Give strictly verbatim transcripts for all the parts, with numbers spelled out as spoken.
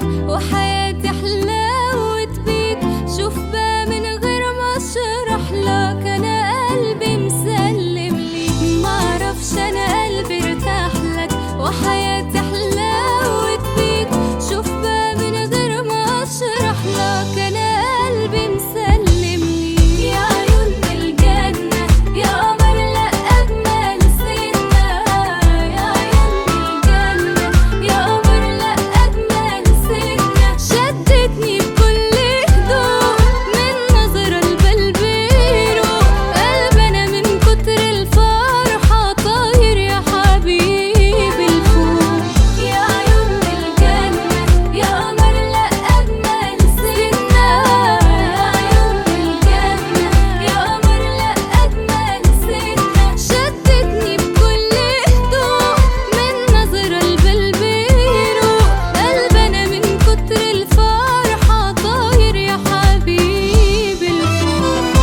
وحياتي حلاوة بيك. شوف بقى من غير ما اشرح لك، انا قلبي مسلم ليك. معرفش انا قلبي ارتاح لك، وحياتي حلاوة بيك. شوف بقى من غير ما اشرح لك، انا قلبي مسلم ليك. يا عيون الجنة يا قمر لا اجمل سنة، يا عيون الجنة يا قمر لا اجمل سنة. شدتني بكل هدوء من نظرة القلب يروق. قلب انا من كتر الفرحة طاير يا حبيبي لفوق. يا عيون الجنة يا قمر لا اجمل سنة، يا عيون الجنة يا قمر لا اجمل سنة. شدتني بكل هدوء من نظرة القلب يروق. قلب انا من كتر الفرحة طاير يا حبيبي لفوق.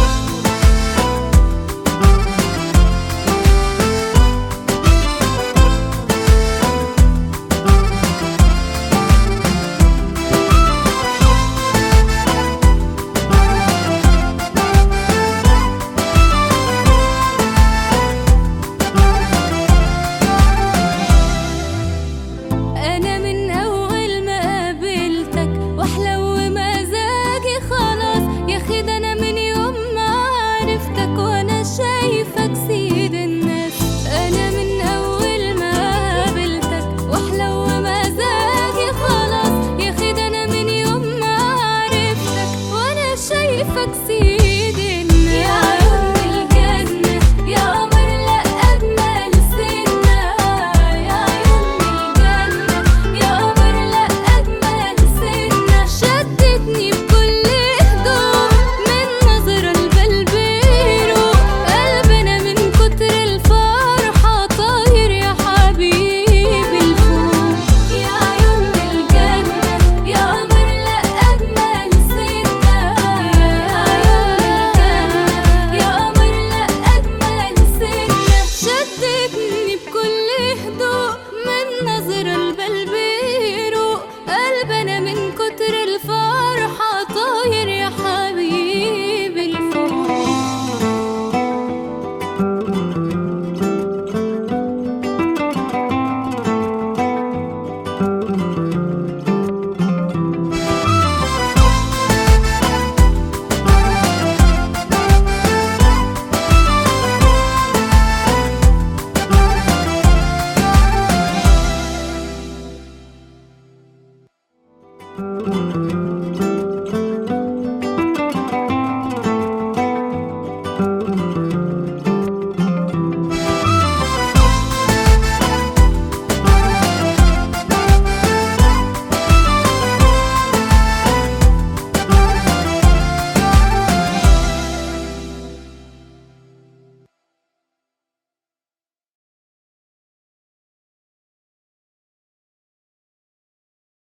أنا من أول ما قابلتك وأحلو مزاجي خلاص يا أخي. ده أنا من يوم ما عرفتك وأنا شايفك سيد الناس. أنا من أول ما قابلتك وأحلو مزاجي خلاص يا أخي. ده أنا من يوم ما عرفتك وأنا شايفك سيد الناس. يا عيون الجنة يا قمر لا أجمل سنة، يا عيون الجنة يا قمر لا أجمل سنة. شدتني بكل هدوء من نظرة القلب يروق. قلب أنا من كتر الفرحة طاير يا حبيبي لفوق. يا عيون الجنة يا قمر لا أجمل سنة، يا عيون الجنة يا قمر لا أجمل سنة. شدتني بكل هدوء من نظرة القلب يروق. قلب أنا من كتر الفرحة طاير يا حبيبي لفوق.